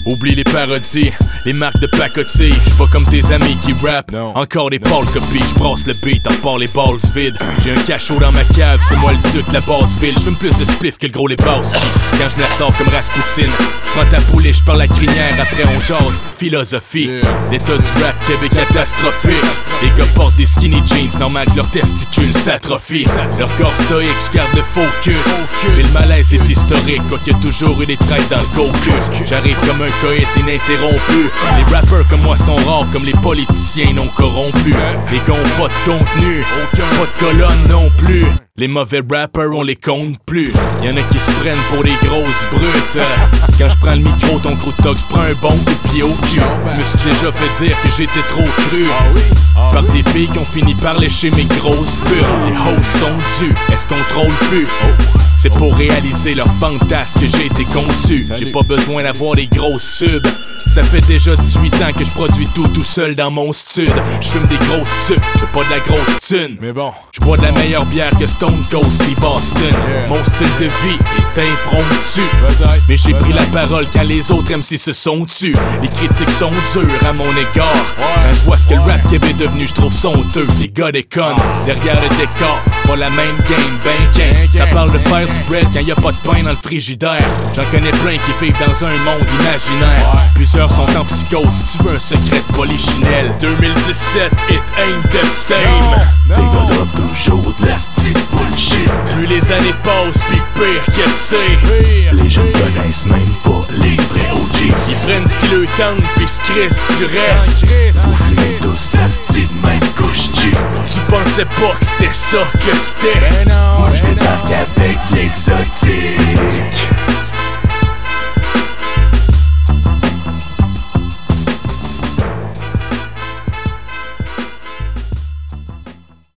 Oublie les parodies, les marques de pacotille. J'suis pas comme tes amis qui rappent, encore des pâles copies. J'brasse le beat, en part les balls vides. J'ai un cachot dans ma cave, c'est moi le duc de la basse ville. J'fume plus de spliff que le gros les basses. Quand j'me la sors comme Rasputin, j'prends ta pouliche, j'parle la crinière, après on jase. Philosophie, l'état du rap Québec catastrophique. Les gars portent des skinny jeans, normal que leurs testicules s'atrophient. Leur corps stoïque, j'garde le focus. Mais le malaise est historique, quoiqu'il y a toujours eu des traits dans le caucus. J'arrive comme un coït ininterrompu. Les rappers comme moi sont rares comme les politiciens non corrompus. Les gars ont pas de contenu, pas de colonne non plus. Les mauvais rappers on les compte plus. Y'en a qui se prennent pour des grosses brutes. Quand j'prends le micro, ton crew de tox prend un bon coup de pied au cul. Je me suis déjà fait dire que j'étais trop cru par des filles qui ont fini par lécher mes grosses bulles. Les hosts sont dus, elles se contrôlent plus. C'est pour réaliser leur fantasme que j'ai été conçu. J'ai pas besoin d'avoir des grosses subs. Ça fait déjà 18 ans que je produis tout seul dans mon stud. J'fume des grosses tubes, j'ai pas de la grosse thune. Mais bon, j'bois de la meilleure bière que Stone Cold Steve Austin. Mon style de vie est impromptu. Mais j'ai pris la parole quand les autres MC se sont tus. Les critiques sont dures à mon égard. Quand je vois ce que le rap Québec est devenu, je trouve somptueux. Les gars des connes, derrière le décor, pas la même game, ben qu'un. Ça parle de faire du bread quand y a pas de pain dans le frigidaire. J'en connais plein qui vivent dans un monde imaginaire. Plusieurs sont en psychose, si tu veux un secret de polichinelle. 2017, it ain't the same. Tes gars drop toujours de la style bullshit. Plus les années passent, pis pire que c'est. Les jeunes connaissent même pas les vrais OGs. Ils prennent ce qui leur tente, pis se crissent du reste. Vous fumez tous la style, même couche cheap. Tu pensais pas que c'était ça que c'était? Moi je débarque avec l'exotique.